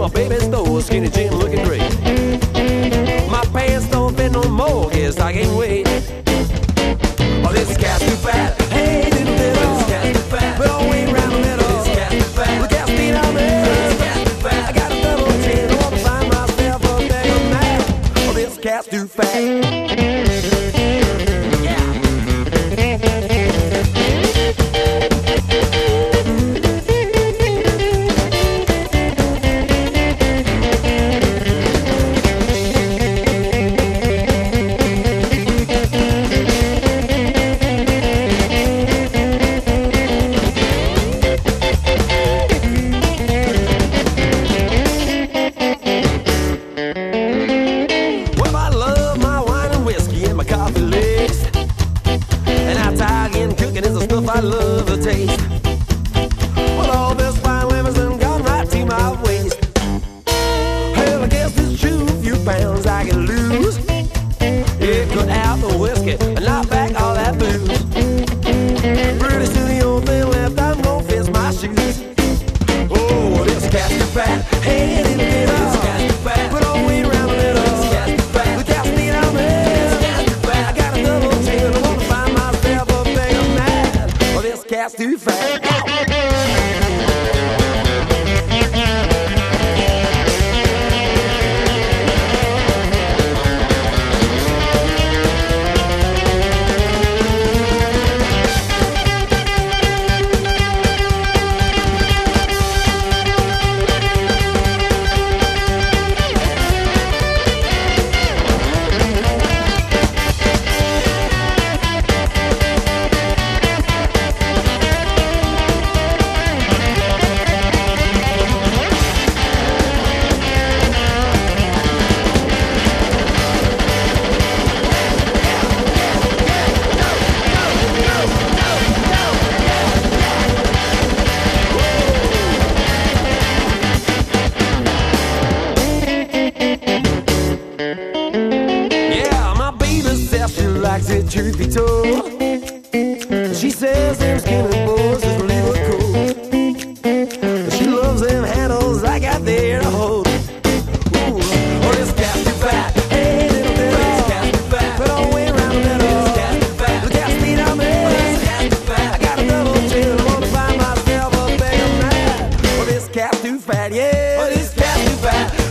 my baby's store, skinny jean looking great. My pants don't fit no more, guess I gained weight. Oh, this cat's too fat. Hey, little devil, this cat's too fat. But don't wait around the middle. This cat's too fat. Look out, speed on me. This cat's too fat. I got a double chin. I want to find myself a bigger man. Oh, this cat's too fat. I love the taste. But all this fine women's done gone right to my waist. Hell, I guess it's true, a few pounds I can lose. Yeah, cut out the whiskey and knock back all that booze. Pretty soon the old thing left, I'm gonna fix my shoes. Oh, this cat's too fat. Hey, little kid, this cat's too fat. But don't wait around the middle. This cat's too fat. Look out, speed on me. This cat's too fat. I got a double chin. I wanna find myself a bigger man. Oh, this cat's too fat. Truth be told, she says them skinny boys just leave her cold. She loves them handles I got there to hold. Ooh, oh, this cat's too fat. Hey, little devil, this cat's too fat. But don't wait around the middle. This cat's too fat. Look out, speed on me. This cat's too fat. I got a double chin. I wanna find myself a bigger man. Oh, this cat's too fat. Yeah, oh, this cat's too fat.